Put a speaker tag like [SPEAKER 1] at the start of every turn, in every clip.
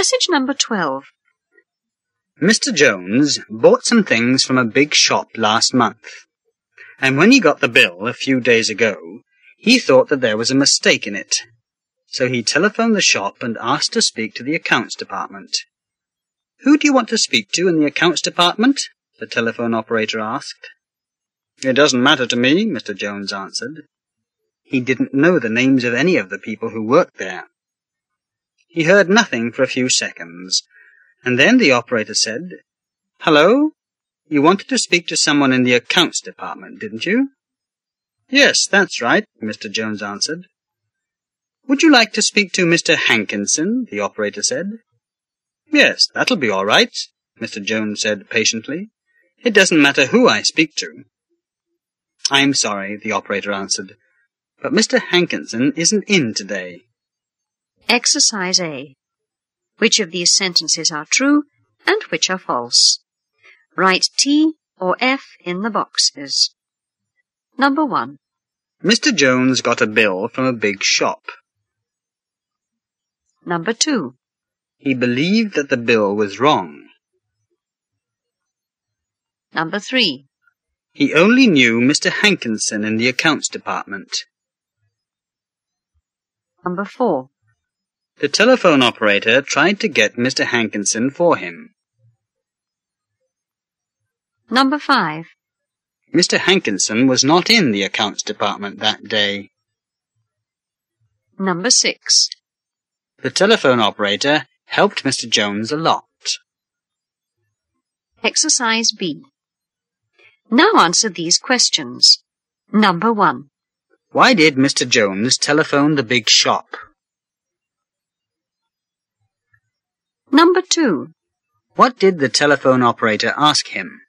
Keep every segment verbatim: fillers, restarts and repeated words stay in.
[SPEAKER 1] Message number twelve.
[SPEAKER 2] Mister Jones bought some things from a big shop last month, and when he got the bill a few days ago, he thought that there was a mistake in it. So he telephoned the shop and asked to speak to the accounts department. "Who do you want to speak to in the accounts department?" the telephone operator asked. "It doesn't matter to me," Mister Jones answered. He didn't know the names of any of the people who worked there. He heard nothing for a few seconds, and then the operator said, "Hello? You wanted to speak to someone in the accounts department, didn't you?" "Yes, that's right," Mister Jones answered. "Would you like to speak to Mister Hankinson?" the operator said. "Yes, that'll be all right," Mister Jones said patiently. "It doesn't matter who I speak to." "I'm sorry," the operator answered, "but Mister Hankinson isn't in today."
[SPEAKER 1] Exercise A. Which of these sentences are true and which are false? Write T or F in the boxes. Number one.
[SPEAKER 2] Mister Jones got a bill from a big shop.
[SPEAKER 1] Number two.
[SPEAKER 2] He believed that the bill was wrong.
[SPEAKER 1] Number three.
[SPEAKER 2] He only knew Mister Hankinson in the accounts department.
[SPEAKER 1] Number four.
[SPEAKER 2] The telephone operator tried to get Mister Hankinson for him.
[SPEAKER 1] Number five.
[SPEAKER 2] Mister Hankinson was not in the accounts department that day.
[SPEAKER 1] Number six.
[SPEAKER 2] The telephone operator helped Mister Jones a lot.
[SPEAKER 1] Exercise B. Now answer these questions. Number one.
[SPEAKER 2] Why did Mister Jones telephone the big shop?
[SPEAKER 1] Number two.
[SPEAKER 2] What did the telephone operator ask him?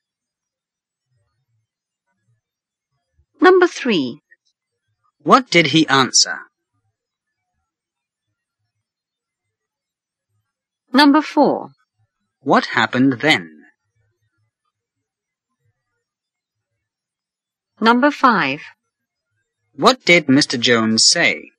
[SPEAKER 1] Number three.
[SPEAKER 2] What did he answer?
[SPEAKER 1] Number four.
[SPEAKER 2] What happened then?
[SPEAKER 1] Number five.
[SPEAKER 2] What did Mister Jones say?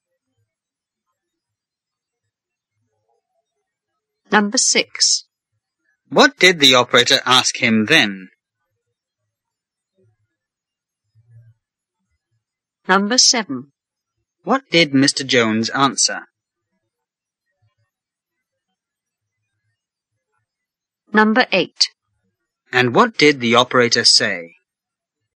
[SPEAKER 1] Number six.
[SPEAKER 2] What did the operator ask him then?
[SPEAKER 1] Number seven.
[SPEAKER 2] What did Mister Jones answer?
[SPEAKER 1] Number eight.
[SPEAKER 2] And what did the operator say?